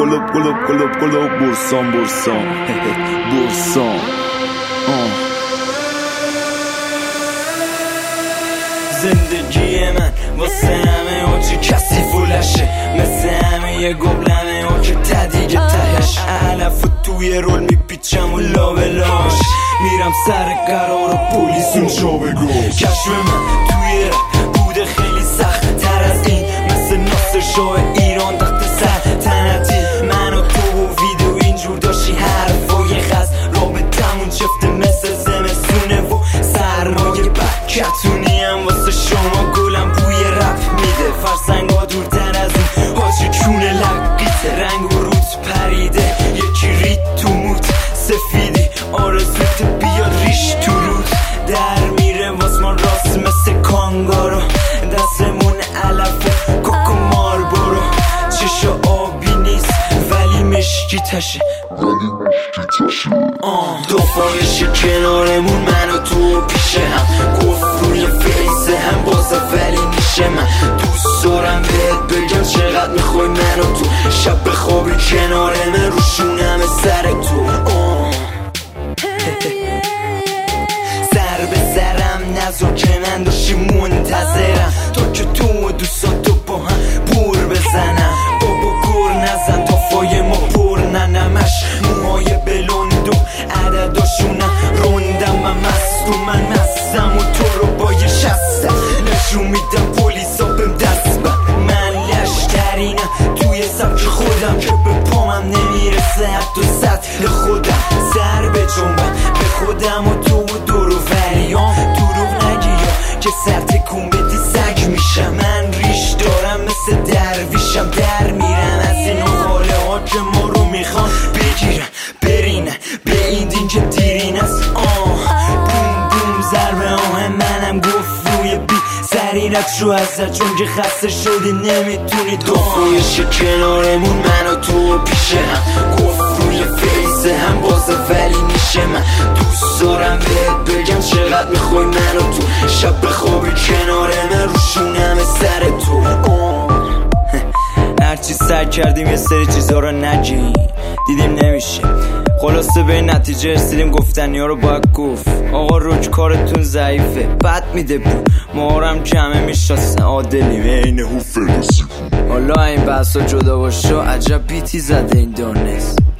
برسان برسان زندگی من واسه همه اون چی کسی فولشه، مثل همه یه گبلمه اون که تدیگه تهش علف و توی رول میپیچم و لابلاش میرم سر قرار و پولیس اون جا بگوش. کشف من توی رپ بوده خیلی سخت تر از این، مثل ناصر شاه ایران دخت سر تنتی من و تو و ویدیو اینجور داشتی حرفای خست رابطمون چفته مثل زمستونه و سرمایه بکتونی هم واسه شما گلم بوی رپ میده فرسنگا دورتر از این حاجی چونه لقیت رنگ و روت پریده یکی رید تو موت سفیدی آرزوت بیا ریش تو رود در میره واس ما راست مثل کانگارو دستمون علف و کوکو مار برو چشا آبی نیست ولی مشکی تشه دفاعش کنارمون من و تو پیشه هم گفت روی فیسه هم بازه ولی نیشه من دوست دارم بهت بگم چقدر میخوای من و تو شب بخوابی کنار من روشونم سر تو سر به سرم نذار که من داشتی منتظرم تا که تو و دوستاتو با هم بور بزنم بابا گر نزن تافای ما پر ننمش موهای بلند و عدداشونم روندم من مستم من مستم و تو رو با یه شسته نشون میدم پولیسا بهم دست من لشکرینم توی سبک خودم که به پامم نمیرسه حتی سطح خودم سر به جنبم به خودم و تو و دورو وریام دروغ نگیا که سر تکون بدی سگ میشم من ریش دارم مثل درویشم در میرم از این حاله ها که ما رو میخوان بگیرن برینن به این دین که دیرین است بوم بوم ضربه آه منم گفت روی بی سریرت شو ازت چون که خسته شدی نمیتونی دفعش کنارمون من و تو پیشه هم گفت روی فیسه هم بازه ولی نیشه من دوست دارم بهت بگم چقدر میخوای من و تو شب بخوابی کنار من روشونم سر تو هرچی سعی کردیم یه سری چیزا رو نگیم دیدیم نمیشه خلاصه به نتیجه رسیدیم گفتنی ها رو باید گفت آقا روک کارتون ضعیفه بد میده بود مهارم کمه میشناسن عادلیم این هوفرسی حالا این بحثا جدا باشه عجب بیتی زده این دانست